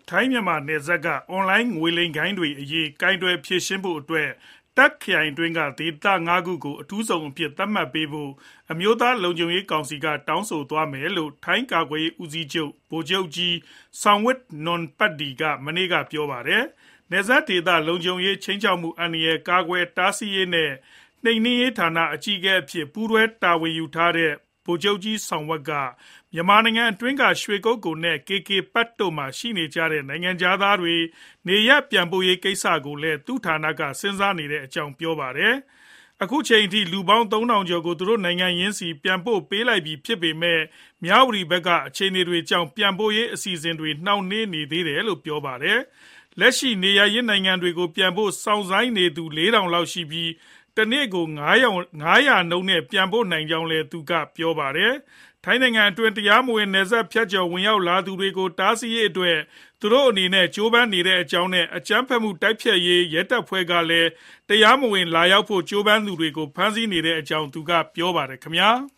ထိုင်းမြန်မာနယ်စပ်ကအွန်လိုင်းငွေလိမ်ဂိုဏ်းတွေအရေးကိုင်တွယ်ဖြေရှင်းဖို့အတွက်တာ့ခ်ခရိုင်အတွင်းကဒေသ ၅ ခုကိုအထူးဇုံအဖြစ်သတ်မှတ်ပေးဖို့အမျိုးသားလုံခြုံရေးကောင်စီကတောင်းဆိုသွားမယ်လို့ထိုင်းကာကွယ်ရေးဦးစီးချုပ်ဗိုလ်ချုပ်ကြီး Songwit Nonpatti ကမနေ့ကပြောပါတယ်။ နယ်စပ်ဒေသလုံခြုံရေးခြိမ်းခြောက်မှုအန္တရာယ်ကာကွယ်တားဆီးရေးနဲ့နှိမ်နင်းရေးဌာနအကြီးအကဲအဖြစ်ပူးတွဲတာဝန်ယူထားတဲ့ဗိုလ်ချုပ်ကြီး Songwat ကမြန်မာနိုင်ငံအတွင်းကရွှေကုက္ကိုနဲ့ KK Park တို့မှာရှိနေကြတဲ့နိုင်ငံခြားသားတွေနေရပ်ပြန်ပို့ရေးကိစ္စကိုလည်းသူ့ဌာနကစဉ်းစားနေတဲ့အကြောင်းပြောပါတယ်။ အခုချိန်ထိလူပေါင်း ၃,၀၀၀ ကျော်ကိုသူတို့နိုင်ငံရင်းဆီပြန်ပို့ပေးလိုက်ပြီဖြစ်ပေမဲ့မြဝတီဘက်ကအခြေအနေတွေကြောင့်ပြန်ပို့ရေးအစီအစဉ်တွေနှောင့်နှေးနေသေးတယ်လို့ပြောပါတယ်။ လက်ရှိနေရပ်ရင်းနိုင်ငံတွေကိုပြန်ဖို့စောင့်ဆိုင်းနေသူ ၄,၀၀၀ လောက်ရှိပြီးတနေ့ကို ၅၀၀ နှုန်းနဲ့ပြန်ပို့နိုင်ကြောင်းလည်းသူကပြောပါတယ်။ ထိုင်းနိုင်ငံအတွင်းတရားမဝင်နယ်စပ်ဖြတ်ကျော်ဝင်ရောက်လာသူတွေကိုတားဆီးရေးအတွက်သူတို့အနေနဲ့ကြိုးပမ်းနေတဲ့အကြောင်းနဲ့အကြမ်းဖက်မှုတိုက်ဖျက်ရေးရဲတပ်ဖွဲ့ကလည်းတရားမဝင်လာရောက်ဖို့ကြိုးပမ်းသူတွေကိုဖမ်းဆီးနေတဲ့အကြောင်းသူကပြောပါတယ်ခင်ဗျာ။